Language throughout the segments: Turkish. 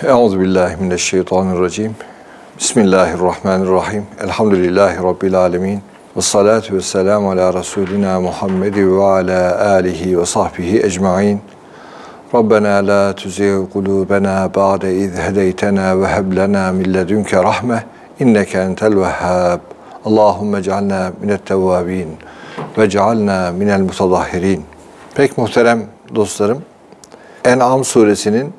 Euzubillahimineşşeytanirracim. Bismillahirrahmanirrahim. Elhamdülillahi Rabbil alemin. Vessalatu vesselamu ala Resulina Muhammed ve ala alihi ve sahbihi ecma'in. Rabbena la tuzigh kulubena ba'de iz hedeytena ve heb lena min ledunke rahme inneke entel vehhab. Allahumme ec'alna minet tevvabin ve ec'alna minel mutadahhirin. Pek muhterem dostlarım, En'am suresinin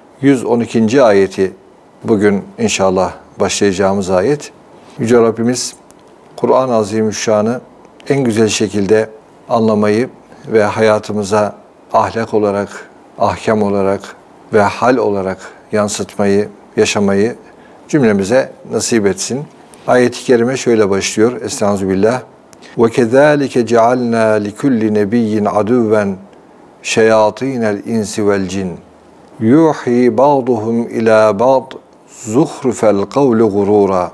112. ayeti bugün inşallah başlayacağımız ayet. Yüce Rabbimiz Kur'an-ı Azimüşşan'ı en güzel şekilde anlamayı ve hayatımıza ahlak olarak, ahkam olarak ve hal olarak yansıtmayı, yaşamayı cümlemize nasip etsin. Ayet-i kerime şöyle başlıyor. Estağfirullah. وَكَذَٰلِكَ جَعَلْنَا لِكُلِّ نَبِيٍّ عَدُوًّا شَيَاطِينَ الْاِنْسِ وَالْجِنِّ yuhi ba'duhum ila ba'd zuhrufel kavli gurura.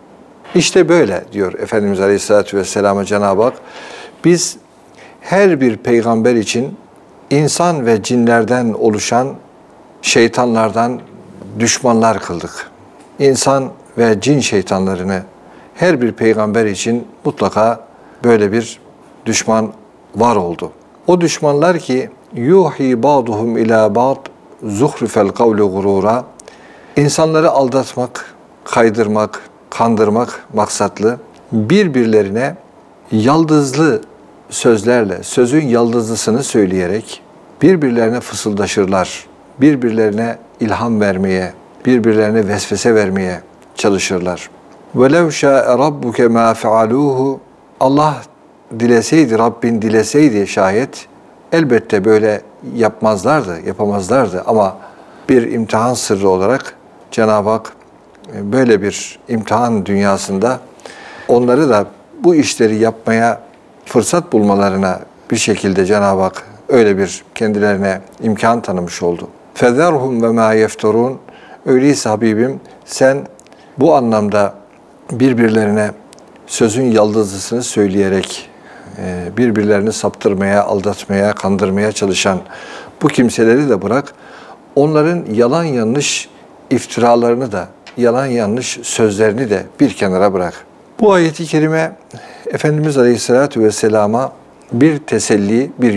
İşte böyle diyor Efendimiz Aleyhisselatü Vesselam'a Cenab-ı Hak. Biz her bir peygamber için insan ve cinlerden oluşan şeytanlardan düşmanlar kıldık. İnsan ve cin şeytanlarını her bir peygamber için mutlaka böyle bir düşman var oldu. O düşmanlar ki yuhi ba'duhum ila ba'd zuhrufel kavli gurura, insanları aldatmak, kaydırmak, kandırmak maksatlı birbirlerine yaldızlı sözlerle, sözün yaldızlısını söyleyerek birbirlerine fısıldaşırlar. Birbirlerine ilham vermeye, birbirlerine vesvese vermeye çalışırlar. وَلَوْ شَاءَ رَبُّكَ مَا فَعَلُوهُ Allah dileseydi, Rabbin dileseydi şayet elbette böyle yapamazlardı ama bir imtihan sırrı olarak Cenab-ı Hak böyle bir imtihan dünyasında onları da bu işleri yapmaya fırsat bulmalarına bir şekilde Cenab-ı Hak öyle bir kendilerine imkan tanımış oldu. فَذَرْهُمْ وَمَا يَفْتَرُونَ Öyleyse Habibim sen bu anlamda birbirlerine sözün yaldızlısını söyleyerek birbirlerini saptırmaya, aldatmaya, kandırmaya çalışan bu kimseleri de bırak. Onların yalan yanlış iftiralarını da, yalan yanlış sözlerini de bir kenara bırak. Bu ayet-i kerime Efendimiz Aleyhisselatü Vesselam'a bir teselli bir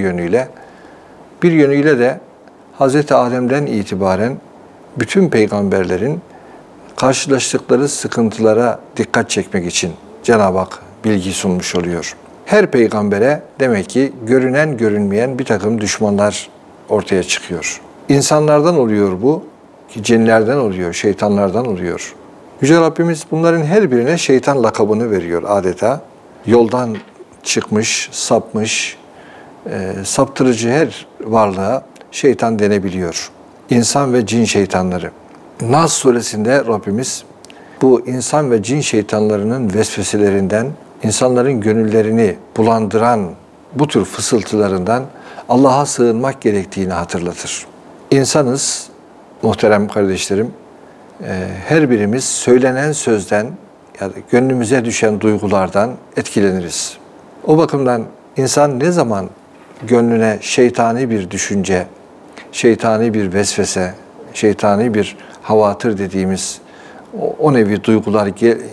yönüyle de Hz. Adem'den itibaren bütün peygamberlerin karşılaştıkları sıkıntılara dikkat çekmek için Cenab-ı Hak bilgi sunmuş oluyor. Her peygambere demek ki görünen görünmeyen bir takım düşmanlar ortaya çıkıyor. İnsanlardan oluyor bu, cinlerden oluyor, şeytanlardan oluyor. Yüce Rabbimiz bunların her birine şeytan lakabını veriyor adeta. Yoldan çıkmış, sapmış, saptırıcı her varlığa şeytan denebiliyor. İnsan ve cin şeytanları. Nas suresinde Rabbimiz bu insan ve cin şeytanlarının vesveselerinden, insanların gönüllerini bulandıran bu tür fısıltılarından Allah'a sığınmak gerektiğini hatırlatır. İnsanız, muhterem kardeşlerim, her birimiz söylenen sözden ya da gönlümüze düşen duygulardan etkileniriz. O bakımdan insan ne zaman gönlüne şeytani bir düşünce, şeytani bir vesvese, şeytani bir havatır dediğimiz o nevi duygular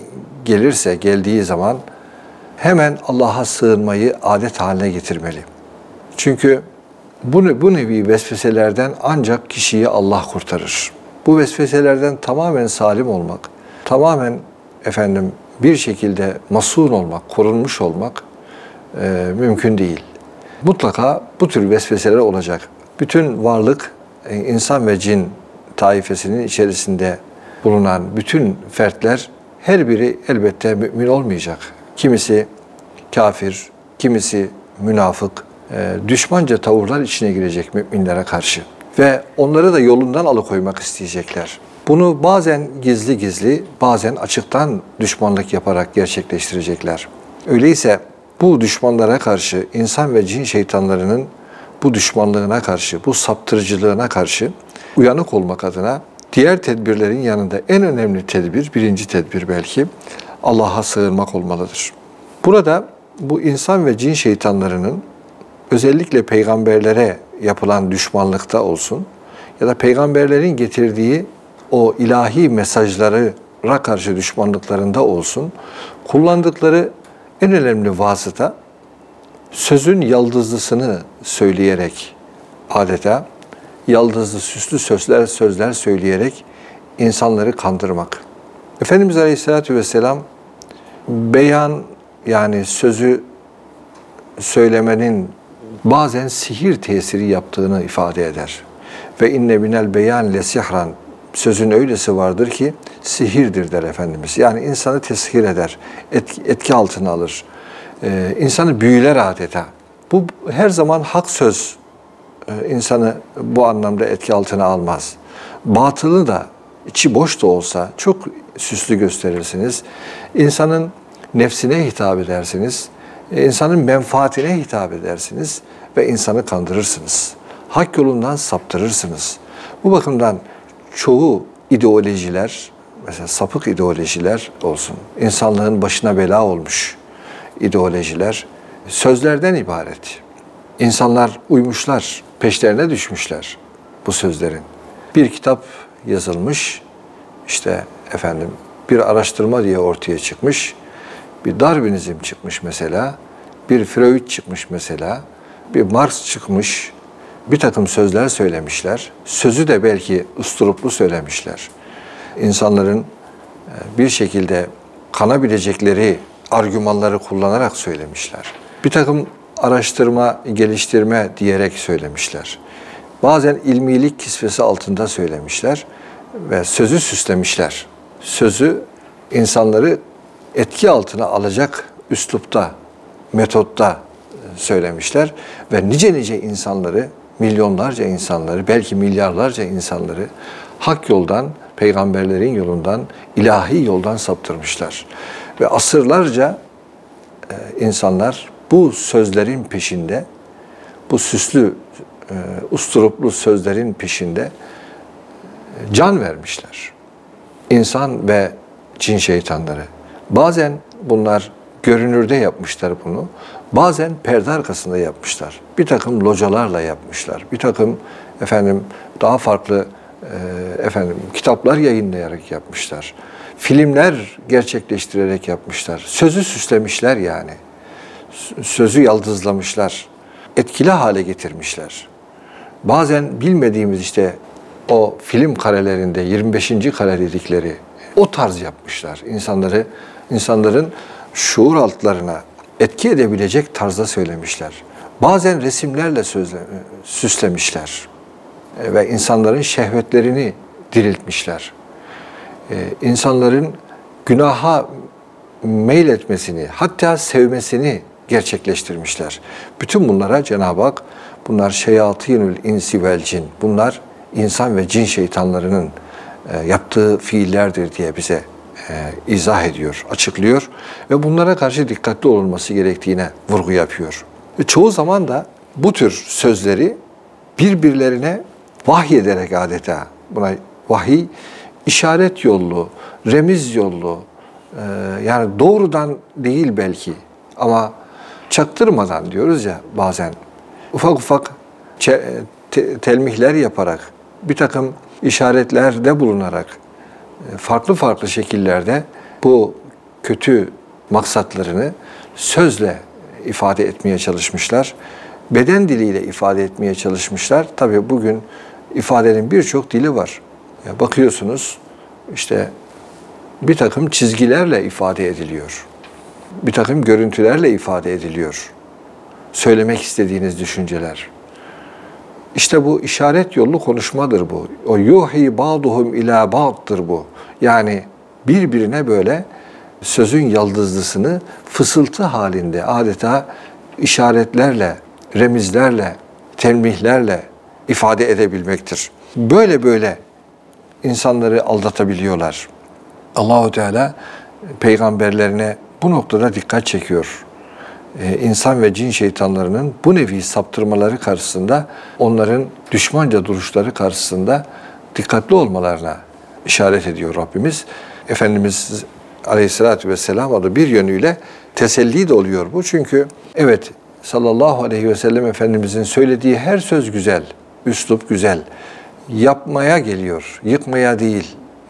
geldiği zaman hemen Allah'a sığınmayı adet haline getirmeli. Çünkü bu nevi vesveselerden ancak kişiyi Allah kurtarır. Bu vesveselerden tamamen salim olmak, tamamen bir şekilde masun olmak, korunmuş olmak mümkün değil. Mutlaka bu tür vesveseler olacak. Bütün varlık, insan ve cin taifesinin içerisinde bulunan bütün fertler her biri elbette mümin olmayacak. Kimisi kafir, kimisi münafık, düşmanca tavırlar içine girecek müminlere karşı. Ve onları da yolundan alıkoymak isteyecekler. Bunu bazen gizli gizli, bazen açıktan düşmanlık yaparak gerçekleştirecekler. Öyleyse bu düşmanlara karşı, insan ve cin şeytanlarının bu düşmanlığına karşı, bu saptırıcılığına karşı uyanık olmak adına diğer tedbirlerin yanında en önemli tedbir, birinci tedbir belki Allah'a sığınmak olmalıdır. Burada bu insan ve cin şeytanlarının özellikle peygamberlere yapılan düşmanlıkta olsun ya da peygamberlerin getirdiği o ilahi mesajlara karşı düşmanlıklarında olsun, kullandıkları en önemli vasıta sözün yaldızlısını söyleyerek, adeta yaldızlı süslü sözler söyleyerek insanları kandırmak. Efendimiz Aleyhisselatü Vesselam beyan, yani sözü söylemenin bazen sihir tesiri yaptığını ifade eder. Ve inne minel beyan le sihran, sözün öylesi vardır ki sihirdir der Efendimiz. Yani insanı teshir eder, etki altına alır. İnsanı büyüler adeta. Bu her zaman hak söz insanı bu anlamda etki altına almaz. Batılı da, içi boş da olsa çok süslü gösterirsiniz. İnsanın nefsine hitap edersiniz. İnsanın menfaatine hitap edersiniz ve insanı kandırırsınız. Hak yolundan saptırırsınız. Bu bakımdan çoğu ideolojiler, mesela sapık ideolojiler olsun, insanlığın başına bela olmuş ideolojiler sözlerden ibaret. İnsanlar uymuşlar, peşlerine düşmüşler bu sözlerin. Bir kitap yazılmış, işte efendim bir araştırma diye ortaya çıkmış, bir Darwinizm çıkmış mesela, bir Freud çıkmış mesela, bir Marx çıkmış, bir takım sözler söylemişler. Sözü de belki usturuplu söylemişler. İnsanların bir şekilde kanabilecekleri argümanları kullanarak söylemişler. Bir takım araştırma, geliştirme diyerek söylemişler. Bazen ilmilik kisvesi altında söylemişler ve sözü süslemişler. Sözü insanları etki altına alacak üslupta, metotta söylemişler ve nice insanları, milyonlarca insanları, belki milyarlarca insanları hak yoldan, peygamberlerin yolundan, ilahi yoldan saptırmışlar. Ve asırlarca insanlar bu sözlerin peşinde, bu süslü, usturuplu sözlerin peşinde can vermişler. İnsan ve cin şeytanları. Bazen bunlar görünürde yapmışlar bunu. Bazen perde arkasında yapmışlar. Bir takım localarla yapmışlar. Bir takım daha farklı kitaplar yayınlayarak yapmışlar. Filmler gerçekleştirerek yapmışlar. Sözü süslemişler yani. Sözü yaldızlamışlar. Etkili hale getirmişler. Bazen bilmediğimiz işte o film karelerinde 25. kare dedikleri o tarz yapmışlar. İnsanların şuur altlarına etki edebilecek tarzda söylemişler. Bazen resimlerle süslemişler. Ve insanların şehvetlerini diriltmişler. İnsanların günaha meyletmesini, hatta sevmesini gerçekleştirmişler. Bütün bunlara Cenab-ı Hak, bunlar şeyatînül insi vel cin, bunlar insan ve cin şeytanlarının yaptığı fiillerdir diye bize izah ediyor, açıklıyor ve bunlara karşı dikkatli olunması gerektiğine vurgu yapıyor. Çoğu zaman da bu tür sözleri birbirlerine vahyederek adeta, buna vahiy işaret yollu, remiz yollu, yani doğrudan değil belki ama çaktırmadan diyoruz ya bazen, ufak telmihler yaparak, bir takım işaretlerde bulunarak, farklı şekillerde bu kötü maksatlarını sözle ifade etmeye çalışmışlar. Beden diliyle ifade etmeye çalışmışlar. Tabii bugün ifadenin birçok dili var. Bakıyorsunuz işte bir takım çizgilerle ifade ediliyor. Bir takım görüntülerle ifade ediliyor. Söylemek istediğiniz düşünceler. İşte bu işaret yollu konuşmadır bu. O yuhi ba'duhum ila ba'd'dır bu. Yani birbirine böyle sözün yaldızlısını fısıltı halinde adeta işaretlerle, remizlerle, telmihlerle ifade edebilmektir. Böyle insanları aldatabiliyorlar. Allahu Teala peygamberlerine bu noktada dikkat çekiyor. İnsan ve cin şeytanlarının bu nevi saptırmaları karşısında, onların düşmanca duruşları karşısında dikkatli olmalarına işaret ediyor Rabbimiz. Efendimiz Aleyhisselatü Vesselam da bir yönüyle teselli de oluyor bu. Çünkü evet, sallallahu aleyhi ve sellem Efendimizin söylediği her söz güzel, üslup güzel. Yapmaya geliyor, yıkmaya değil.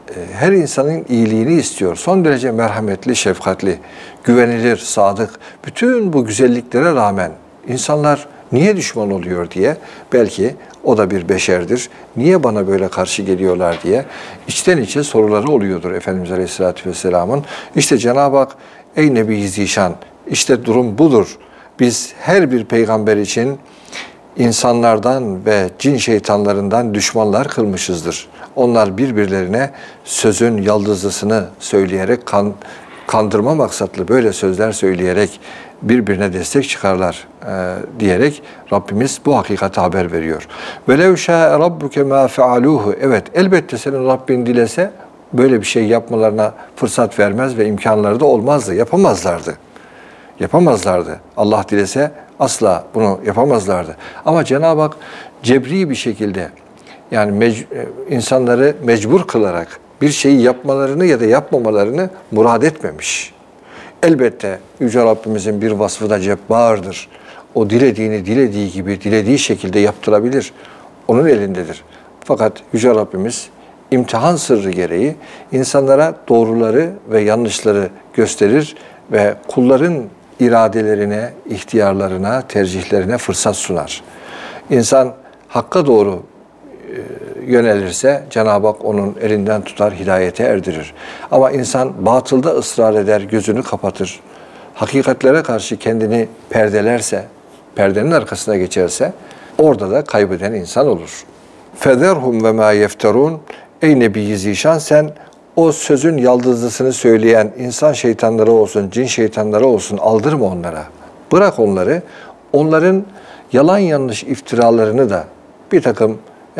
her insanın iyiliğini istiyor. Son derece merhametli, şefkatli, güvenilir, sadık. Bütün bu güzelliklere rağmen insanlar niye düşman oluyor diye, belki o da bir beşerdir, niye bana böyle karşı geliyorlar diye içten içe soruları oluyordur Efendimiz Aleyhisselatü Vesselam'ın. İşte Cenab-ı Hak, ey Nebi-i Zişan, işte durum budur. Biz her bir peygamber için insanlardan ve cin şeytanlarından düşmanlar kılmışızdır. Onlar birbirlerine sözün yaldızlısını söyleyerek, kandırma maksatlı böyle sözler söyleyerek birbirine destek çıkarlar diyerek Rabbimiz bu hakikati haber veriyor. وَلَوْ شَاءَ رَبُّكَ مَا فَعَلُوهُ. Evet, elbette senin Rabbin dilese böyle bir şey yapmalarına fırsat vermez ve imkanları da olmazdı, yapamazlardı. Yapamazlardı. Allah dilese asla bunu yapamazlardı. Ama Cenab-ı Hak cebri bir şekilde, yani insanları mecbur kılarak bir şeyi yapmalarını ya da yapmamalarını murad etmemiş. Elbette Yüce Rabbimizin bir vasfı da cebbardır. O dilediğini dilediği gibi, dilediği şekilde yaptırabilir. Onun elindedir. Fakat Yüce Rabbimiz imtihan sırrı gereği insanlara doğruları ve yanlışları gösterir ve kulların iradelerine, ihtiyarlarına, tercihlerine fırsat sunar. İnsan hakka doğru yönelirse Cenab-ı Hak onun elinden tutar, hidayete erdirir. Ama insan batılda ısrar eder, gözünü kapatır, hakikatlere karşı kendini perdelerse, perdenin arkasına geçerse orada da kaybeden insan olur. فَذَرْهُمْ وَمَا يَفْتَرُونَ. Ey Nebi-i Zişan, sen o sözün yaldızlısını söyleyen insan şeytanları olsun, cin şeytanları olsun aldırma onlara. Bırak onları. Onların yalan yanlış iftiralarını da, bir takım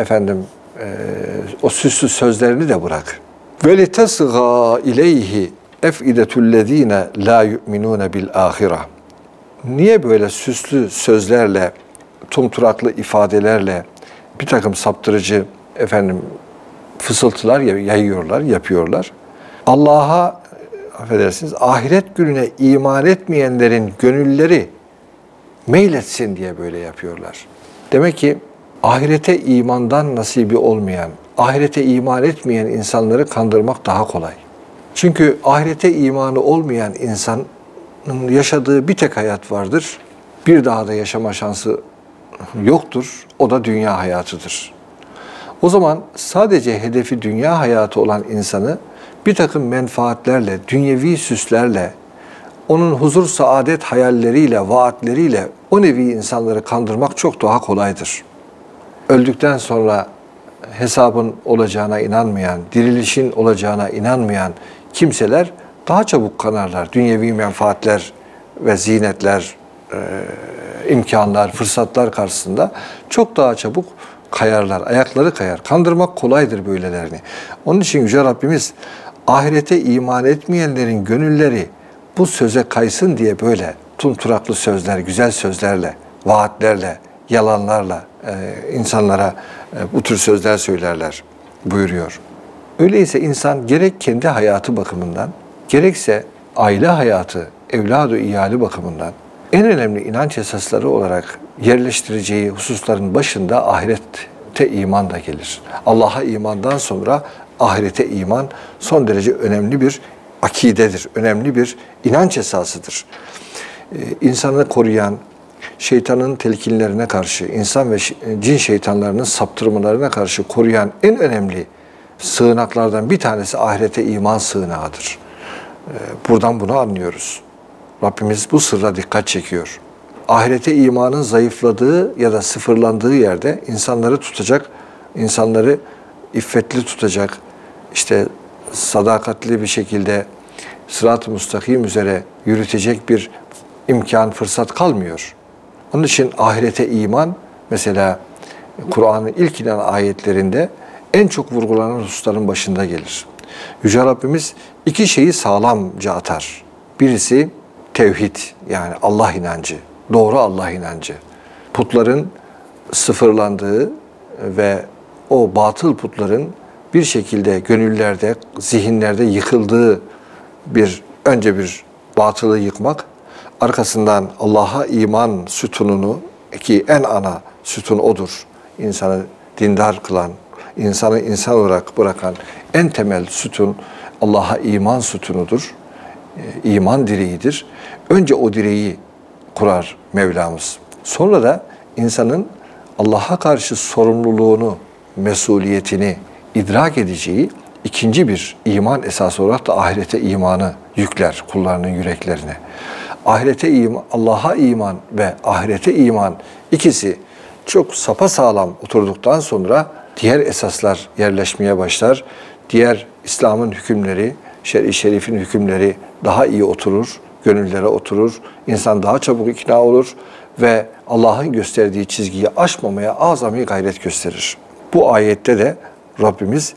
o süslü sözlerini de bırak. وَلِتَسْغَى اِلَيْهِ اَفْئِدَةُ الَّذ۪ينَ لَا يُؤْمِنُونَ بِالْآخِرَةِ. Niye böyle süslü sözlerle, tumturaklı ifadelerle bir takım saptırıcı fısıltılar yayıyorlar, yapıyorlar? Allah'a, affedersiniz, ahiret gününe iman etmeyenlerin gönülleri meyletsin diye böyle yapıyorlar. Demek ki ahirete imandan nasibi olmayan, ahirete iman etmeyen insanları kandırmak daha kolay. Çünkü ahirete imanı olmayan insanın yaşadığı bir tek hayat vardır. Bir daha da yaşama şansı yoktur. O da dünya hayatıdır. O zaman sadece hedefi dünya hayatı olan insanı bir takım menfaatlerle, dünyevi süslerle, onun huzur, saadet hayalleriyle, vaatleriyle o nevi insanları kandırmak çok daha kolaydır. Öldükten sonra hesabın olacağına inanmayan, dirilişin olacağına inanmayan kimseler daha çabuk kanarlar. Dünyevi menfaatler ve zinetler, imkanlar, fırsatlar karşısında çok daha çabuk kayarlar, ayakları kayar. Kandırmak kolaydır böylelerini. Onun için Yüce Rabbimiz ahirete iman etmeyenlerin gönülleri bu söze kaysın diye böyle tumturaklı sözler, güzel sözlerle, vaatlerle, yalanlarla insanlara bu tür sözler söylerler buyuruyor. Öyleyse insan gerek kendi hayatı bakımından, gerekse aile hayatı, evlad-ı iyali bakımından en önemli inanç esasları olarak yerleştireceği hususların başında ahirete iman da gelir. Allah'a imandan sonra ahirete iman son derece önemli bir akidedir, önemli bir inanç esasıdır. İnsanı koruyan, şeytanın telkinlerine karşı, insan ve cin şeytanlarının saptırmalarına karşı koruyan en önemli sığınaklardan bir tanesi ahirete iman sığınağıdır. Buradan bunu anlıyoruz. Rabbimiz bu sırra dikkat çekiyor. Ahirete imanın zayıfladığı ya da sıfırlandığı yerde insanları tutacak, insanları iffetli tutacak, işte sadakatli bir şekilde sırat-ı müstakim üzere yürütecek bir imkan, fırsat kalmıyor. Onun için ahirete iman, mesela Kur'an'ın ilk inen ayetlerinde en çok vurgulanan hususların başında gelir. Yüce Rabbimiz iki şeyi sağlamca atar. Birisi tevhid, yani Allah inancı, doğru Allah inancı. Putların sıfırlandığı ve o batıl putların bir şekilde gönüllerde, zihinlerde yıkıldığı önce bir batılı yıkmak, arkasından Allah'a iman sütununu, ki en ana sütun odur, insanı dindar kılan, insanı insan olarak bırakan en temel sütun Allah'a iman sütunudur. İman direğidir. Önce o direği kurar Mevlamız. Sonra da insanın Allah'a karşı sorumluluğunu, mesuliyetini idrak edeceği ikinci bir iman esası olarak da ahirete imanı yükler kullarının yüreklerine. Ahirete iman, Allah'a iman ve ahirete iman ikisi çok sapasağlam oturduktan sonra diğer esaslar yerleşmeye başlar. Diğer İslam'ın hükümleri, şer-i şerifin hükümleri daha iyi oturur, gönüllere oturur. İnsan daha çabuk ikna olur ve Allah'ın gösterdiği çizgiyi aşmamaya azami gayret gösterir. Bu ayette de Rabbimiz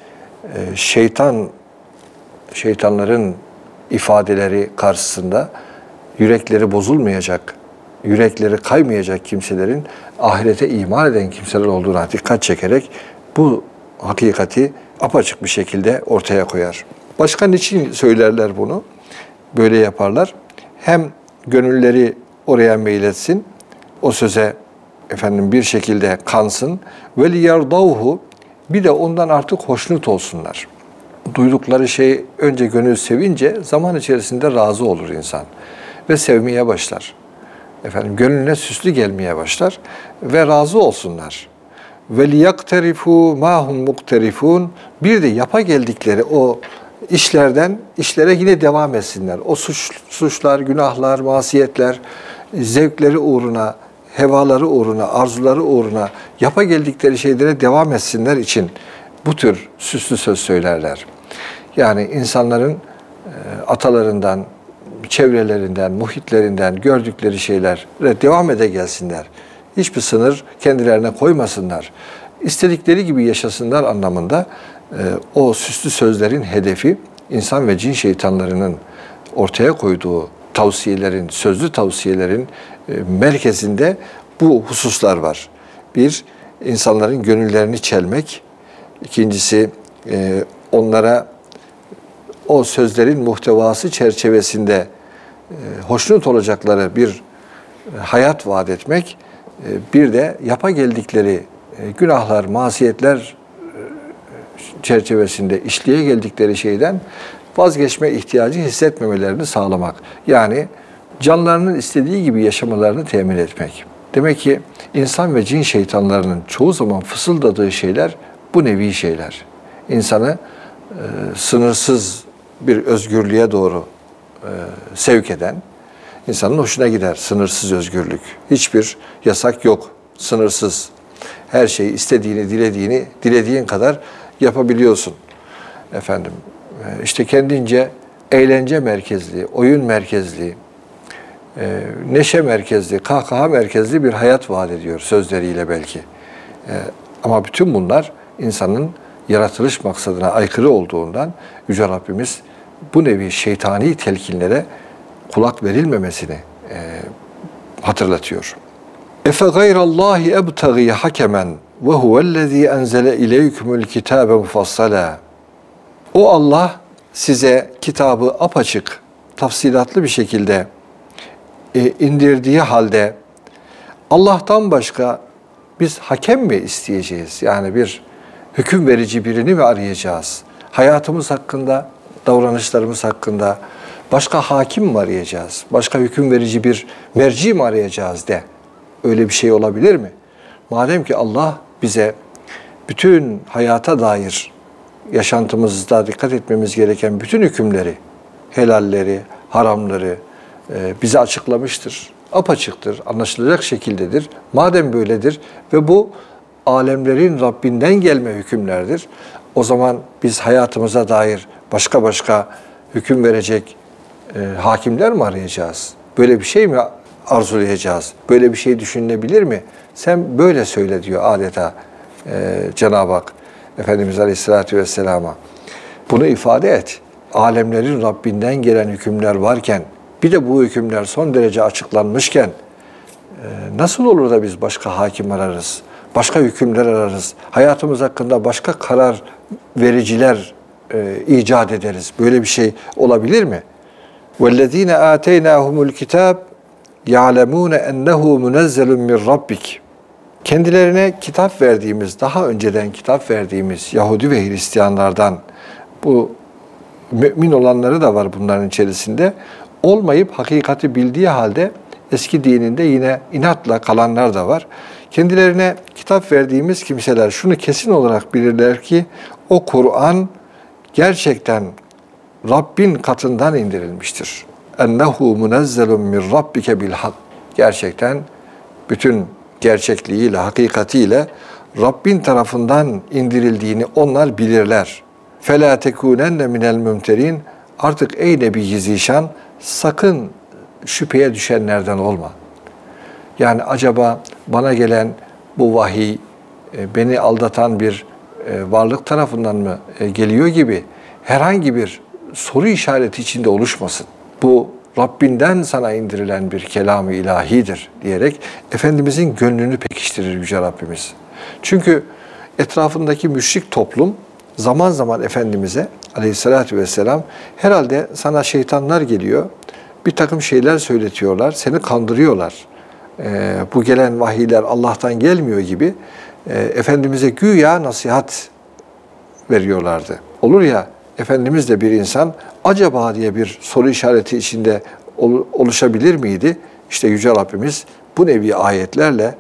şeytanların ifadeleri karşısında yürekleri bozulmayacak, yürekleri kaymayacak kimselerin ahirete iman eden kimseler olduğuna dikkat çekerek bu hakikati apaçık bir şekilde ortaya koyar. Başka niçin söylerler bunu? Böyle yaparlar. Hem gönülleri oraya meyletsin, o söze bir şekilde kansın. Ve liyardavhu, bir de ondan artık hoşnut olsunlar. Duydukları şey önce gönül sevince zaman içerisinde razı olur insan ve sevmeye başlar. Gönlüne süslü gelmeye başlar ve razı olsunlar. Ve liyaktarifu ma hum mukterifun, bir de yapa geldikleri o işlerden işlere yine devam etsinler. O suçlar, günahlar, masiyetler, zevkleri uğruna, hevaları uğruna, arzuları uğruna yapa geldikleri şeylere devam etsinler için bu tür süslü söz söylerler. Yani insanların atalarından, çevrelerinden, muhitlerinden gördükleri şeylere devam ede gelsinler. Hiçbir sınır kendilerine koymasınlar. İstedikleri gibi yaşasınlar anlamında o süslü sözlerin hedefi insan ve cin şeytanlarının ortaya koyduğu tavsiyelerin, sözlü tavsiyelerin merkezinde bu hususlar var. Bir, insanların gönüllerini çelmek. İkincisi, onlara o sözlerin muhtevası çerçevesinde hoşnut olacakları bir hayat vaat etmek. Bir de yapa geldikleri günahlar, masiyetler çerçevesinde işleye geldikleri şeyden vazgeçme ihtiyacı hissetmemelerini sağlamak. Yani canlarının istediği gibi yaşamalarını temin etmek. Demek ki insan ve cin şeytanlarının çoğu zaman fısıldadığı şeyler bu nevi şeyler. İnsanı sınırsız bir özgürlüğe doğru sevk eden, insanın hoşuna gider sınırsız özgürlük. Hiçbir yasak yok, sınırsız. Her şeyi istediğini, dilediğin kadar yapabiliyorsun. İşte kendince eğlence merkezli, oyun merkezli, neşe merkezli, kahkaha merkezli bir hayat vaat ediyor sözleriyle belki. Ama bütün bunlar insanın yaratılış maksadına aykırı olduğundan Yüce Rabbimiz bu nevi şeytani telkinlere kulak verilmemesini hatırlatıyor. Efe gayrallahi ebtagi hakemen ve huvellezî enzele ileykümül kitâbe mufassala. O Allah size kitabı apaçık, tafsilatlı bir şekilde indirdiği halde Allah'tan başka biz hakem mi isteyeceğiz? Yani bir hüküm verici birini mi arayacağız? Hayatımız hakkında, davranışlarımız hakkında başka hakim mi arayacağız? Başka hüküm verici bir merci mi arayacağız de. Öyle bir şey olabilir mi? Madem ki Allah bize bütün hayata dair yaşantımızda dikkat etmemiz gereken bütün hükümleri, helalleri, haramları bize açıklamıştır. Apaçıktır, anlaşılacak şekildedir. Madem böyledir ve bu alemlerin Rabbinden gelme hükümlerdir. O zaman biz hayatımıza dair başka hüküm verecek hakimler mi arayacağız? Böyle bir şey mi arzulayacağız? Böyle bir şey düşünülebilir mi? Sen böyle söyle diyor adeta Cenab-ı Hak Efendimiz Aleyhisselatü Vesselam'a. Bunu ifade et. Alemlerin Rabbinden gelen hükümler varken, bir de bu hükümler son derece açıklanmışken nasıl olur da biz başka hakim ararız? Başka hükümler ararız. Hayatımız hakkında başka karar vericiler icat ederiz. Böyle bir şey olabilir mi? وَالَّذ۪ينَ آتَيْنَاهُمُ الْكِتَابِ يَعْلَمُونَ اَنَّهُ مُنَزَّلٌ مِنْ رَبِّكِ. Kendilerine kitap verdiğimiz, daha önceden kitap verdiğimiz Yahudi ve Hristiyanlardan, bu mümin olanları da var bunların içerisinde, olmayıp hakikati bildiği halde eski dininde yine inatla kalanlar da var. Kendilerine kitap verdiğimiz kimseler şunu kesin olarak bilirler ki o Kur'an gerçekten Rabbin katından indirilmiştir. Ennehu munezzelun min rabbike bil hak. Gerçekten bütün gerçekliğiyle, hakikatiyle Rabbin tarafından indirildiğini onlar bilirler. فَلَا تَكُونَنَّ مِنَ الْمُمْتَرِينَ. Artık ey Nebi-i Zişan, sakın şüpheye düşenlerden olma. Yani acaba bana gelen bu vahiy beni aldatan bir varlık tarafından mı geliyor gibi herhangi bir soru işareti içinde oluşmasın. Bu Rabbinden sana indirilen bir kelam-ı ilahidir diyerek Efendimizin gönlünü pekiştirir Yüce Rabbimiz. Çünkü etrafındaki müşrik toplum zaman zaman Efendimiz'e aleyhissalatü vesselam herhalde sana şeytanlar geliyor, bir takım şeyler söyletiyorlar, seni kandırıyorlar. Bu gelen vahiyler Allah'tan gelmiyor gibi Efendimiz'e güya nasihat veriyorlardı. Olur ya, Efendimiz de bir insan acaba diye bir soru işareti içinde oluşabilir miydi? İşte Yüce Rabbimiz bu nevi ayetlerle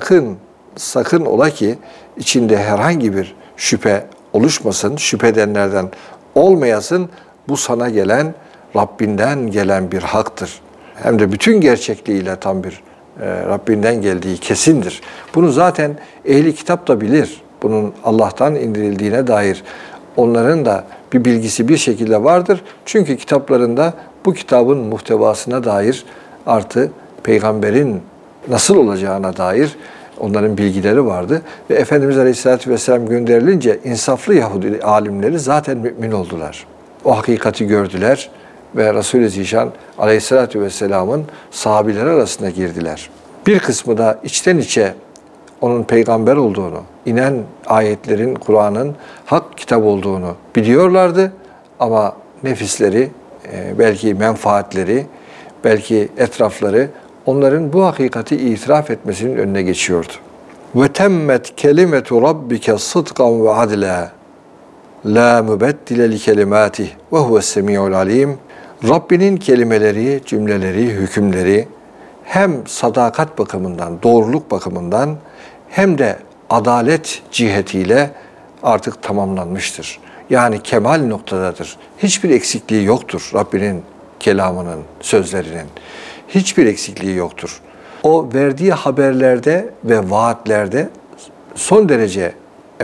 sakın ola ki içinde herhangi bir şüphe oluşmasın, şüphedenlerden olmayasın. Bu sana gelen, Rabbinden gelen bir haktır. Hem de bütün gerçekliğiyle tam bir Rabbinden geldiği kesindir. Bunu zaten ehli kitap da bilir. Bunun Allah'tan indirildiğine dair onların da bir bilgisi bir şekilde vardır. Çünkü kitaplarında bu kitabın muhtevasına dair artı peygamberin nasıl olacağına dair onların bilgileri vardı. Ve Efendimiz Aleyhisselatü Vesselam gönderilince insaflı Yahudi alimleri zaten mümin oldular. O hakikati gördüler ve Resul-i Zişan Aleyhisselatü Vesselam'ın sahabileri arasına girdiler. Bir kısmı da içten içe onun peygamber olduğunu, inen ayetlerin, Kur'an'ın hak kitap olduğunu biliyorlardı. Ama nefisleri, belki menfaatleri, belki etrafları onların bu hakikati itiraf etmesinin önüne geçiyordu. Ve temmet kelimetu rabbike sıdkan ve adla la mubeddile li kelimatih ve huves-semi'ul alim. Rabbinin kelimeleri, cümleleri, hükümleri hem sadakat bakımından, doğruluk bakımından hem de adalet cihetiyle artık tamamlanmıştır. Yani kemal noktadadır. Hiçbir eksikliği yoktur Rabbinin kelamının, sözlerinin. Hiçbir eksikliği yoktur. O verdiği haberlerde ve vaatlerde son derece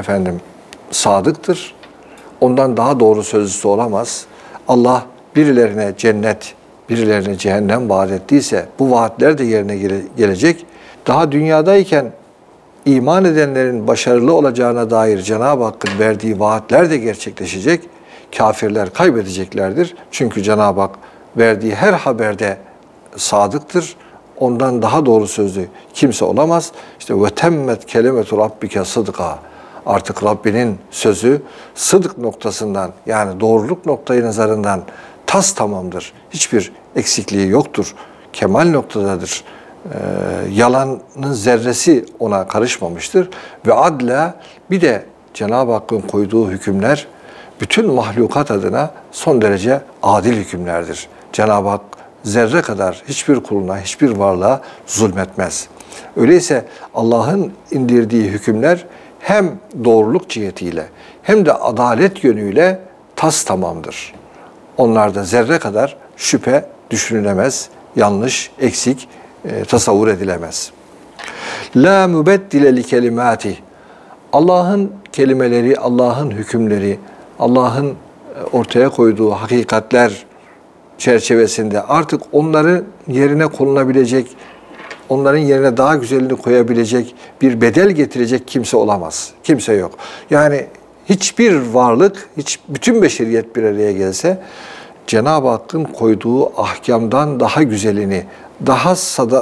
sadıktır. Ondan daha doğru sözlüsü olamaz. Allah birilerine cennet, birilerine cehennem vaat ettiyse bu vaatler de yerine gelecek. Daha dünyadayken iman edenlerin başarılı olacağına dair Cenab-ı Hakk'ın verdiği vaatler de gerçekleşecek. Kafirler kaybedeceklerdir. Çünkü Cenab-ı Hak verdiği her haberde sadıktır. Ondan daha doğru sözlü kimse olamaz. İşte ve temmet kelimetu rabbike sıdka. Artık Rabbinin sözü sıdk noktasından, yani doğruluk noktayı nazarından tas tamamdır. Hiçbir eksikliği yoktur. Kemal noktadadır. Yalanın zerresi ona karışmamıştır. Ve adla, bir de Cenab-ı Hakk'ın koyduğu hükümler bütün mahlukat adına son derece adil hükümlerdir. Cenab-ı Hak zerre kadar hiçbir kuluna, hiçbir varlığa zulmetmez. Öyleyse Allah'ın indirdiği hükümler hem doğruluk cihetiyle hem de adalet yönüyle tas tamamdır. Onlarda zerre kadar şüphe düşünülemez, yanlış, eksik tasavvur edilemez. La mubeddile li kelimati. Allah'ın kelimeleri, Allah'ın hükümleri, Allah'ın ortaya koyduğu hakikatler çerçevesinde artık onların yerine konulabilecek, onların yerine daha güzelini koyabilecek, bir bedel getirecek kimse olamaz. Kimse yok. Yani hiçbir varlık, bütün beşeriyet bir araya gelse Cenab-ı Hakk'ın koyduğu ahkamdan daha güzelini, daha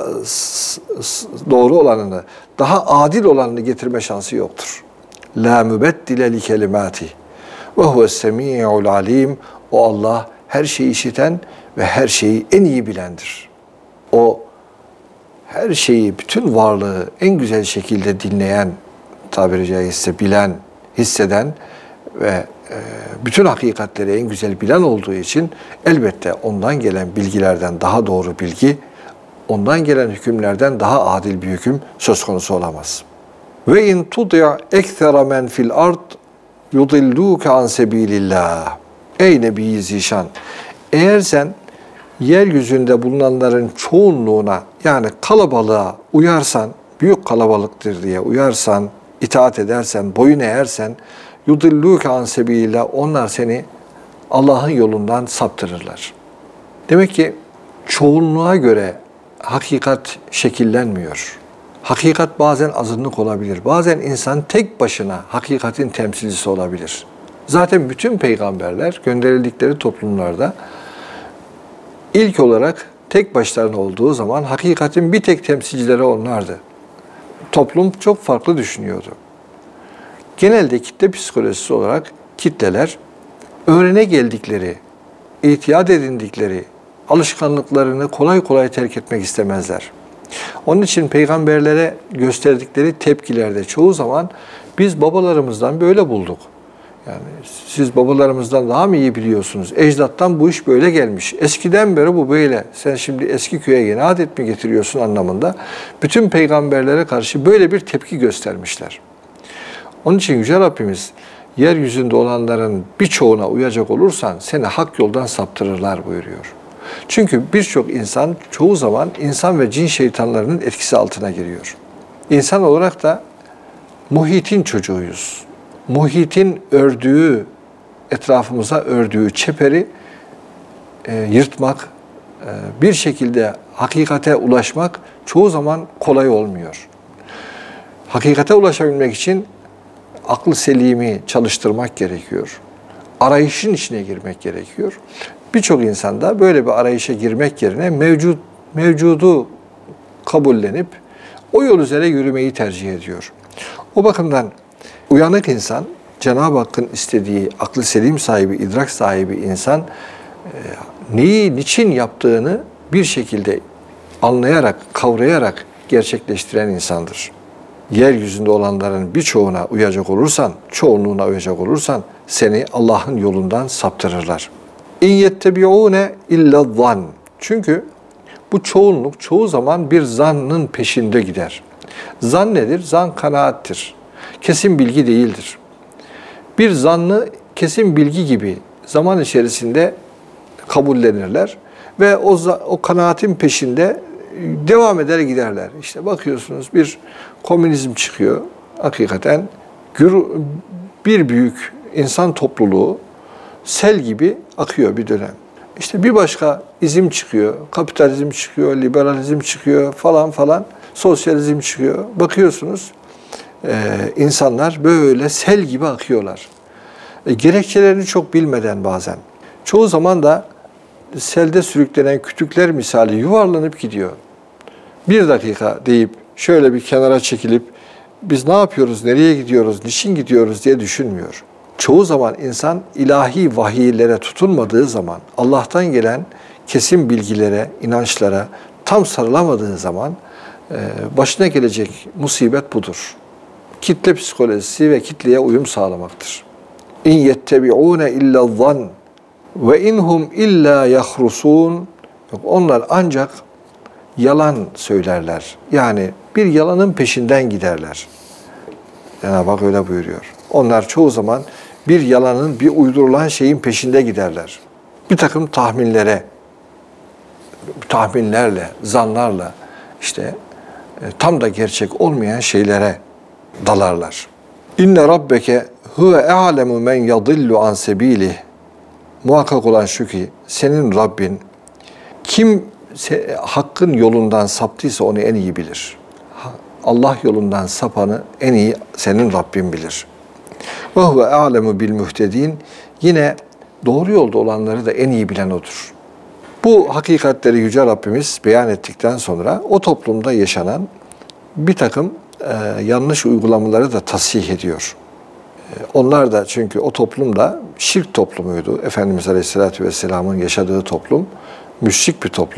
doğru olanını, daha adil olanını getirme şansı yoktur. La mübeddile li kelimati ve huves-semi'ul alim. O Allah her şeyi işiten ve her şeyi en iyi bilendir. O her şeyi, bütün varlığı en güzel şekilde dinleyen, tabiri caizse bilen, hisseden ve bütün hakikatleri en güzel bilen olduğu için elbette ondan gelen bilgilerden daha doğru bilgi, ondan gelen hükümlerden daha adil bir hüküm söz konusu olamaz. Ve in tudi' ekthera men fil ard yudilluke an sebilillah. Ey Nebi-i Zişan, eğer sen yeryüzünde bulunanların çoğunluğuna, yani kalabalığa uyarsan, büyük kalabalıktır diye uyarsan, itaat edersen, boyun eğersen, yudilluke an sebilillah, onlar seni Allah'ın yolundan saptırırlar. Demek ki çoğunluğa göre hakikat şekillenmiyor. Hakikat bazen azınlık olabilir. Bazen insan tek başına hakikatin temsilcisi olabilir. Zaten bütün peygamberler gönderildikleri toplumlarda ilk olarak tek başlarına olduğu zaman hakikatin bir tek temsilcileri onlardı. Toplum çok farklı düşünüyordu. Genelde kitle psikolojisi olarak kitleler öğrene geldikleri, itiyat edindikleri alışkanlıklarını kolay kolay terk etmek istemezler. Onun için peygamberlere gösterdikleri tepkilerde çoğu zaman biz babalarımızdan böyle bulduk. Yani siz babalarımızdan daha mı iyi biliyorsunuz? Ecdattan bu iş böyle gelmiş. Eskiden beri bu böyle. Sen şimdi eski köye yeni adet mi getiriyorsun anlamında. Bütün peygamberlere karşı böyle bir tepki göstermişler. Onun için Yüce Rabbimiz yeryüzünde olanların birçoğuna uyacak olursan seni hak yoldan saptırırlar buyuruyor. Çünkü birçok insan çoğu zaman insan ve cin şeytanlarının etkisi altına giriyor. İnsan olarak da muhitin çocuğuyuz. Muhitin ördüğü, etrafımıza ördüğü çeperi yırtmak, bir şekilde hakikate ulaşmak çoğu zaman kolay olmuyor. Hakikate ulaşabilmek için aklı selimi çalıştırmak gerekiyor. Arayışın içine girmek gerekiyor. Birçok insanda böyle bir arayışa girmek yerine mevcudu kabullenip o yol üzere yürümeyi tercih ediyor. O bakımdan uyanık insan, Cenab-ı Hakk'ın istediği aklı selim sahibi, idrak sahibi insan neyi, niçin yaptığını bir şekilde anlayarak, kavrayarak gerçekleştiren insandır. Yeryüzünde olanların birçoğuna uyacak olursan, çoğunluğuna uyacak olursan seni Allah'ın yolundan saptırırlar. İn yettebi'ûne illa zan. Çünkü bu çoğunluk çoğu zaman bir zannın peşinde gider. Zan nedir? Zan kanaattir. Kesin bilgi değildir. Bir zannı kesin bilgi gibi zaman içerisinde kabullenirler ve o kanaatin peşinde devam eder giderler. İşte bakıyorsunuz bir komünizm çıkıyor. Hakikaten bir büyük insan topluluğu sel gibi akıyor bir dönem. İşte bir başka izim çıkıyor. Kapitalizm çıkıyor, liberalizm çıkıyor falan falan. Sosyalizm çıkıyor. Bakıyorsunuz insanlar böyle sel gibi akıyorlar. Gerekçelerini çok bilmeden bazen. Çoğu zaman da selde sürüklenen kütükler misali yuvarlanıp gidiyor. Bir dakika deyip şöyle bir kenara çekilip biz ne yapıyoruz, nereye gidiyoruz, niçin gidiyoruz diye düşünmüyor. Çoğu zaman insan ilahi vahiylere tutunmadığı zaman, Allah'tan gelen kesin bilgilere, inançlara tam sarılamadığı zaman başına gelecek musibet budur. Kitle psikolojisi ve kitleye uyum sağlamaktır. İn yettebi'ûne illa zan ve inhum illa yahrusun. Onlar ancak yalan söylerler. Yani bir yalanın peşinden giderler. Cenab-ı Hak öyle buyuruyor. Onlar çoğu zaman bir yalanın, bir uydurulan şeyin peşinde giderler. Bir takım tahminlerle, zanlarla işte tam da gerçek olmayan şeylere dalarlar. İnne rabbeke huve a'lemu men yadillu an sebilih. Muhakkak olan şu ki senin Rabbin kim hakkın yolundan saptıysa onu en iyi bilir. Allah yolundan sapanı en iyi senin Rabbin bilir. Ve huve a'lemu bil muhtedin. Yine doğru yolda olanları da en iyi bilen odur. Bu hakikatleri Yüce Rabbimiz beyan ettikten sonra o toplumda yaşanan bir takım yanlış uygulamaları da tasih ediyor. Onlar da çünkü o toplum da şirk toplumuydu. Efendimiz Aleyhisselatü Vesselam'ın yaşadığı toplum, müşrik bir toplum,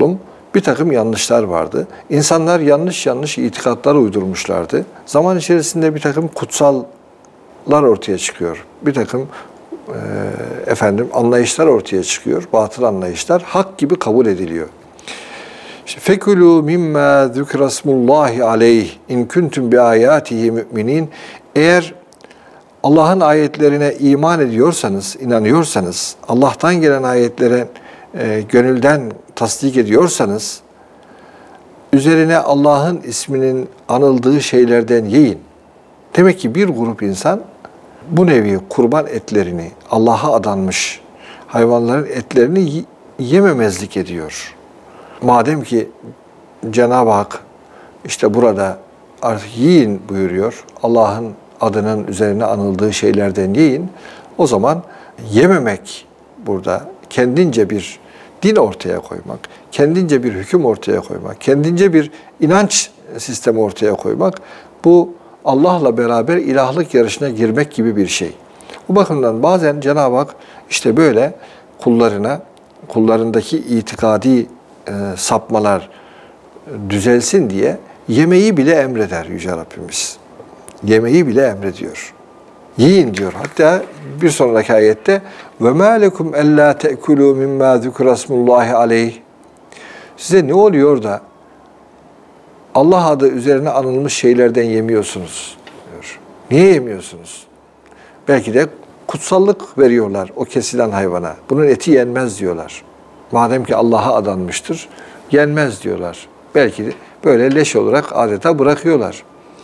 bir takım yanlışlar vardı. İnsanlar yanlış itikatlar uydurmuşlardı. Zaman içerisinde bir takım kutsallar ortaya çıkıyor. Bir takım anlayışlar ortaya çıkıyor. Batıl anlayışlar hak gibi kabul ediliyor. Fekulu mimma zikrasmullahi aleyh in kuntum bi ayatihi müminin. Eğer Allah'ın ayetlerine iman ediyorsanız, inanıyorsanız, Allah'tan gelen ayetlere gönülden tasdik ediyorsanız, üzerine Allah'ın isminin anıldığı şeylerden yiyin. Demek ki bir grup insan bu nevi kurban etlerini, Allah'a adanmış hayvanların etlerini yememezlik ediyor. Madem ki Cenab-ı Hak işte burada artık yiyin buyuruyor, Allah'ın adının üzerine anıldığı şeylerden yiyin, o zaman yememek burada kendince bir din ortaya koymak, kendince bir hüküm ortaya koymak, kendince bir inanç sistemi ortaya koymak, bu Allah'la beraber ilahlık yarışına girmek gibi bir şey. Bu bakımdan bazen Cenab-ı Hak işte böyle kullarındaki itikadi sapmalar düzelsin diye yemeği bile emreder Yüce Rabbimiz. Yemeği bile emrediyor. Yiyin diyor. Hatta bir sonraki ayette ve ma lekum alla ta'kulu mimma zikrasmullahi aleyh. Size ne oluyor da Allah adı üzerine anılmış şeylerden yemiyorsunuz diyor. Niye yemiyorsunuz? Belki de kutsallık veriyorlar o kesilen hayvana. Bunun eti yenmez diyorlar. Madem ki Allah'a adanmıştır, yenmez diyorlar. Belki de böyle leş olarak adeta bırakıyorlar.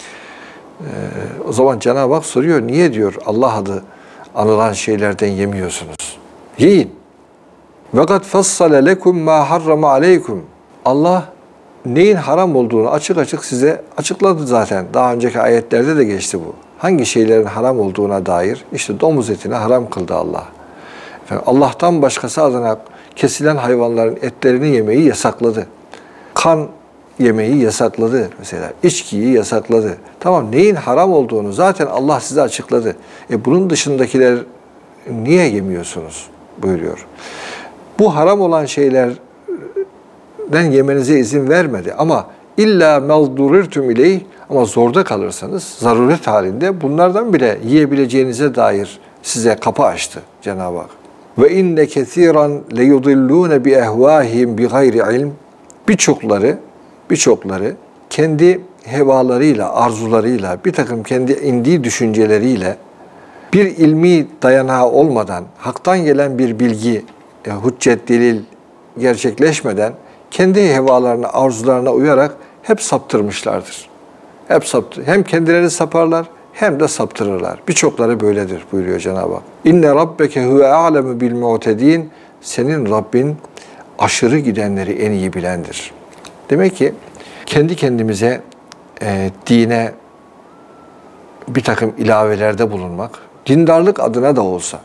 O zaman Cenab-ı Hak soruyor, niye diyor Allah adı anılan şeylerden yemiyorsunuz? Yiyin. Ve kad fassale lekum ma harrama aleykum. Allah neyin haram olduğunu açık açık size açıkladı zaten. Daha önceki ayetlerde de geçti bu. Hangi şeylerin haram olduğuna dair işte domuz etini haram kıldı Allah. Allah'tan başkası adına kesilen hayvanların etlerini yemeyi yasakladı. Kan yemeyi yasakladı mesela. İçkiyi yasakladı. Tamam, neyin haram olduğunu zaten Allah size açıkladı. Bunun dışındakiler niye yemiyorsunuz buyuruyor. Bu haram olan şeylerden yemenize izin vermedi ama illa mezdurirtum ileyh, ama zorda kalırsanız zaruret halinde bunlardan bile yiyebileceğinize dair size kapı açtı Cenab-ı Hak. Ve inne kesiran leyudillune bi ehvahihim bi gayri ilm. Birçokları kendi hevalarıyla, arzularıyla, bir takım kendi indiği düşünceleriyle bir ilmi dayanağı olmadan, haktan gelen bir bilgi, hüccet, delil gerçekleşmeden kendi hevalarına, arzularına uyarak hep saptırmışlardır. Hem kendileri saparlar hem de saptırırlar. Birçokları böyledir buyuruyor Cenab-ı Hak. İnne rabbeke huve a'lemu bil mu'tedin. Senin Rabbin aşırı gidenleri en iyi bilendir. Demek ki kendi kendimize dine bir takım ilavelerde bulunmak, dindarlık adına da olsa,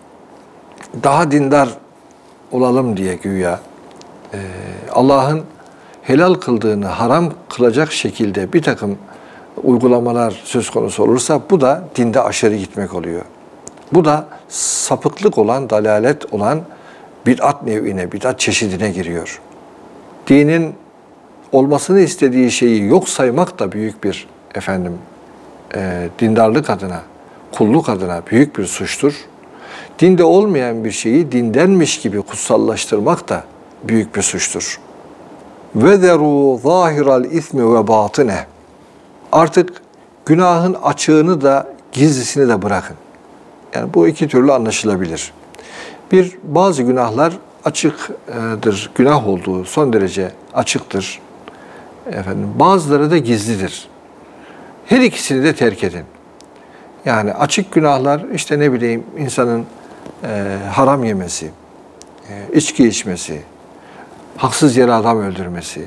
daha dindar olalım diye güya Allah'ın helal kıldığını haram kılacak şekilde bir takım uygulamalar söz konusu olursa bu da dinde aşırı gitmek oluyor. Bu da sapıklık olan, dalalet olan bid'at nev'ine, bid'at çeşidine giriyor. Dinin olmasını istediği şeyi yok saymak da büyük bir dindarlık adına, kulluk adına büyük bir suçtur. Dinde olmayan bir şeyi dindenmiş gibi kutsallaştırmak da büyük bir suçtur. وَذَرُوا ظَاهِرَ الْاِثْمِ وَبَاطِنَهِ. Artık günahın açığını da gizlisini de bırakın. Yani bu iki türlü anlaşılabilir. Bazı günahlar açıktır, günah olduğu son derece açıktır. Bazıları da gizlidir. Her ikisini de terk edin. Yani açık günahlar işte insanın haram yemesi, içki içmesi, haksız yere adam öldürmesi,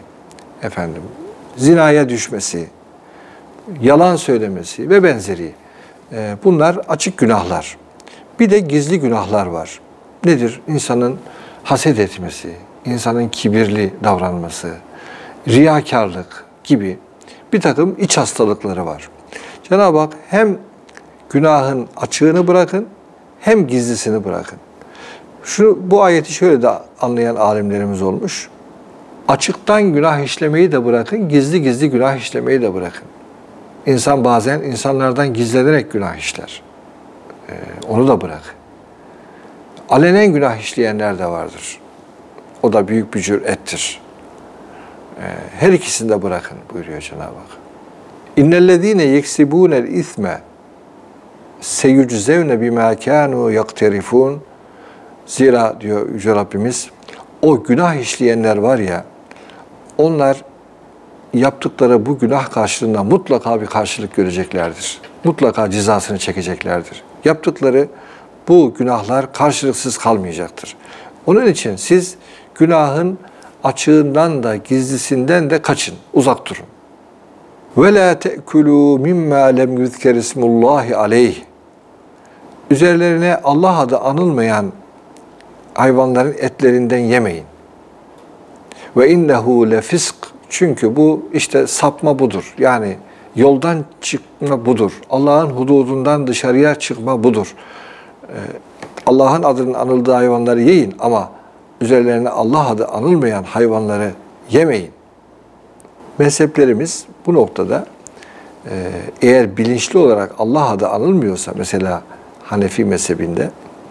zinaya düşmesi, yalan söylemesi ve benzeri. Bunlar açık günahlar. Bir de gizli günahlar var. Nedir? İnsanın haset etmesi, insanın kibirli davranması, riyakarlık gibi bir takım iç hastalıkları var. Cenab-ı Hak hem günahın açığını bırakın hem gizlisini bırakın. Bu ayeti şöyle de anlayan alimlerimiz olmuş. Açıktan günah işlemeyi de bırakın, gizli gizli günah işlemeyi de bırakın. İnsan bazen insanlardan gizlenerek günah işler. Onu da bırak. Alenen günah işleyenler de vardır. O da büyük bir cürettir. Her ikisini de bırakın buyuruyor Cenab-ı Hak. İnnellezîne yeksibûnel isme seyuczevne bimâ kânû yakterifûn. Zira diyor Yüce Rabbimiz, o günah işleyenler var ya, onlar yaptıkları bu günah karşılığında mutlaka bir karşılık göreceklerdir. Mutlaka cezasını çekeceklerdir. Yaptıkları bu günahlar karşılıksız kalmayacaktır. Onun için siz günahın açığından da gizlisinden de kaçın, uzak durun. وَلَا تَأْكُلُوا مِمَّا لَمْ يُذْكَرِ اسْمُ اللّٰهِ عَلَيْهِ. Üzerlerine Allah adı anılmayan hayvanların etlerinden yemeyin. وَاِنَّهُ لَفِسْقٍ. Çünkü bu işte sapma budur. Yani yoldan çıkma budur. Allah'ın hududundan dışarıya çıkma budur. Allah'ın adının anıldığı hayvanları yiyin ama üzerlerine Allah adı anılmayan hayvanları yemeyin. Mezheplerimiz bu noktada eğer bilinçli olarak Allah adı anılmıyorsa, mesela Hanefi mezhebinde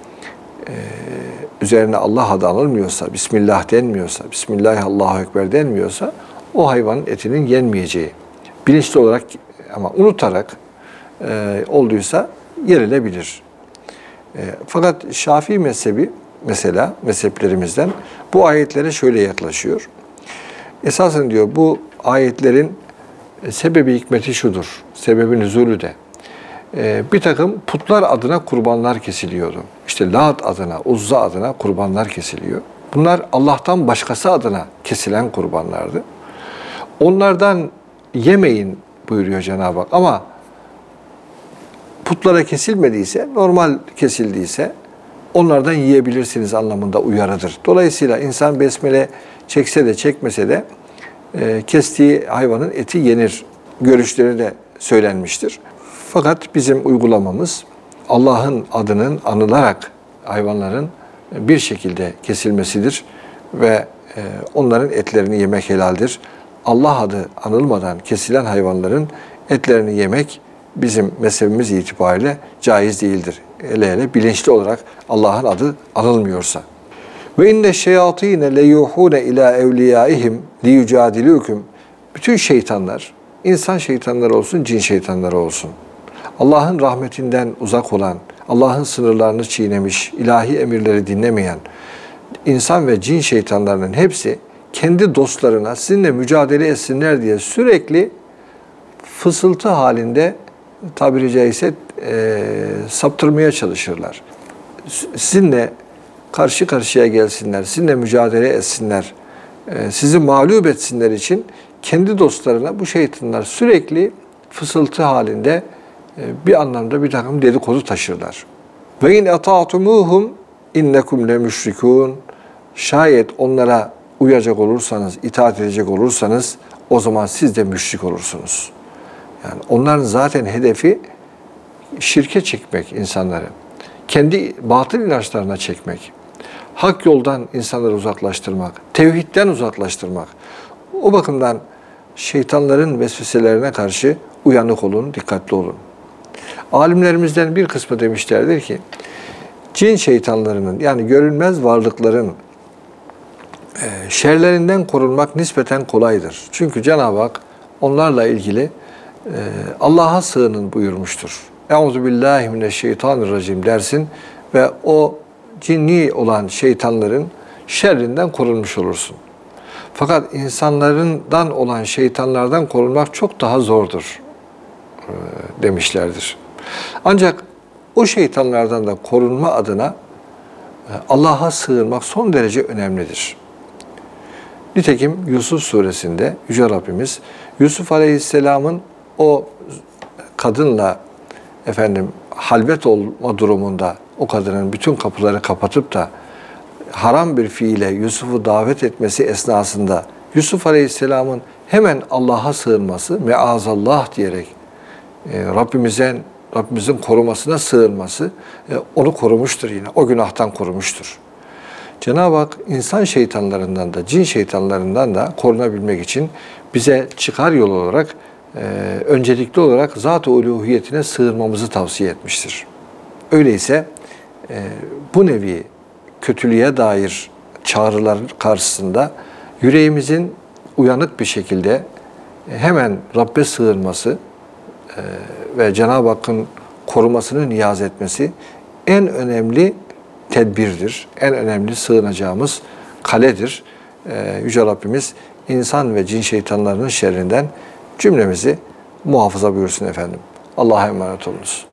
üzerine Allah adı anılmıyorsa, Bismillah denmiyorsa, Bismillah Allahu Ekber denmiyorsa o hayvanın etinin yenmeyeceği. Bilinçli olarak ama unutarak olduysa yenilebilir. Fakat Şafii mezhebi mesela mezheplerimizden bu ayetlere şöyle yaklaşıyor. Esasen diyor bu ayetlerin sebebi hikmeti şudur. Sebebi nüzulü de. Bir takım putlar adına kurbanlar kesiliyordu. İşte Lat adına, Uzza adına kurbanlar kesiliyor. Bunlar Allah'tan başkası adına kesilen kurbanlardı. Onlardan yemeyin buyuruyor Cenab-ı Hak. Ama putlara kesilmediyse, normal kesildiyse onlardan yiyebilirsiniz anlamında uyarıdır. Dolayısıyla insan besmele çekse de çekmese de kestiği hayvanın eti yenir görüşleri de söylenmiştir. Fakat bizim uygulamamız Allah'ın adının anılarak hayvanların bir şekilde kesilmesidir ve onların etlerini yemek helaldir. Allah adı anılmadan kesilen hayvanların etlerini yemek bizim mezhebimiz itibariyle caiz değildir. Hele hele bilinçli olarak Allah'ın adı anılmıyorsa. Ve inne şeyatîne leyuhûne ilâ evliyaihim liyucadilûküm. Bütün şeytanlar, insan şeytanları olsun, cin şeytanları olsun. Allah'ın rahmetinden uzak olan, Allah'ın sınırlarını çiğnemiş, ilahi emirleri dinlemeyen insan ve cin şeytanlarının hepsi kendi dostlarına sizinle mücadele etsinler diye sürekli fısıltı halinde tabiri caizse saptırmaya çalışırlar. Sizinle karşı karşıya gelsinler, sizinle mücadele etsinler, sizi mağlup etsinler için kendi dostlarına bu şeytanlar sürekli fısıltı halinde bir anlamda bir takım dedikodu taşırlar. Ve in ata'tumuhum innekum le müşrikun. Şayet onlara uyacak olursanız, itaat edecek olursanız o zaman siz de müşrik olursunuz. Yani onların zaten hedefi şirke çekmek insanları. Kendi batıl inançlarına çekmek. Hak yoldan insanları uzaklaştırmak. Tevhidden uzaklaştırmak. O bakımdan şeytanların vesveselerine karşı uyanık olun, dikkatli olun. Alimlerimizden bir kısmı demişlerdir ki, cin şeytanlarının yani görünmez varlıkların şerlerinden korunmak nispeten kolaydır. Çünkü Cenab-ı Hak onlarla ilgili Allah'a sığının buyurmuştur. Euzubillahimineşşeytanirracim dersin ve o cinni olan şeytanların şerrinden korunmuş olursun. Fakat insanlardan olan şeytanlardan korunmak çok daha zordur demişlerdir. Ancak o şeytanlardan da korunma adına Allah'a sığınmak son derece önemlidir. Nitekim Yusuf suresinde Yüce Rabbimiz Yusuf Aleyhisselam'ın o kadınla halvet olma durumunda o kadının bütün kapıları kapatıp da haram bir fiile Yusuf'u davet etmesi esnasında Yusuf Aleyhisselam'ın hemen Allah'a sığınması, meazallah diyerek Rabbimizin korumasına sığınması onu korumuştur yine. O günahtan korumuştur. Cenab-ı Hak insan şeytanlarından da, cin şeytanlarından da korunabilmek için bize çıkar yol olarak öncelikli olarak Zat-ı Uluhiyetine sığınmamızı tavsiye etmiştir. Öyleyse bu nevi kötülüğe dair çağrılar karşısında yüreğimizin uyanık bir şekilde hemen Rabbe sığınması ve Cenab-ı Hakk'ın korumasını niyaz etmesi en önemli tedbirdir. En önemli sığınacağımız kaledir. Yüce Rabbimiz insan ve cin şeytanlarının şerrinden cümlemizi muhafaza buyursun efendim. Allah'a emanet olunuz.